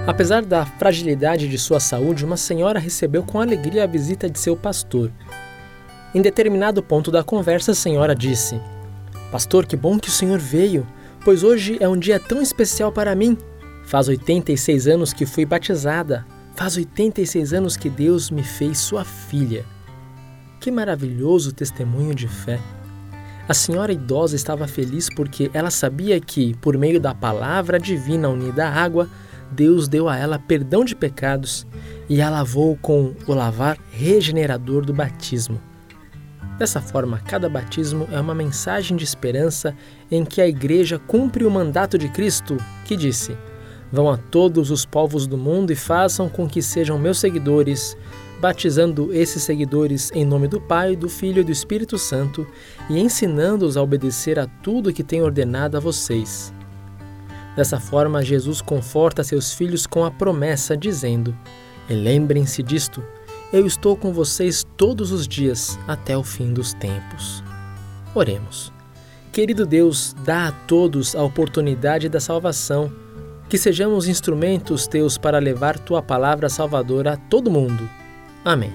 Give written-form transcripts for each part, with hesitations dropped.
Apesar da fragilidade de sua saúde, uma senhora recebeu com alegria a visita de seu pastor. Em determinado ponto da conversa, a senhora disse: "Pastor, que bom que o senhor veio, pois hoje é um dia tão especial para mim. Faz 86 anos que fui batizada. Faz 86 anos que Deus me fez sua filha." Que maravilhoso testemunho de fé! A senhora idosa estava feliz porque ela sabia que, por meio da palavra divina unida à água, Deus deu a ela perdão de pecados e a lavou com o lavar regenerador do batismo. Dessa forma, cada batismo é uma mensagem de esperança em que a Igreja cumpre o mandato de Cristo, que disse: "Vão a todos os povos do mundo e façam com que sejam meus seguidores, batizando esses seguidores em nome do Pai, do Filho e do Espírito Santo e ensinando-os a obedecer a tudo que tenho ordenado a vocês." Dessa forma, Jesus conforta seus filhos com a promessa, dizendo: "E lembrem-se disto, eu estou com vocês todos os dias, até o fim dos tempos." Oremos. Querido Deus, dá a todos a oportunidade da salvação, que sejamos instrumentos teus para levar tua palavra salvadora a todo mundo. Amém.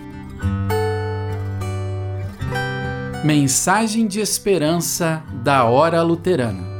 Mensagem de esperança da Hora Luterana.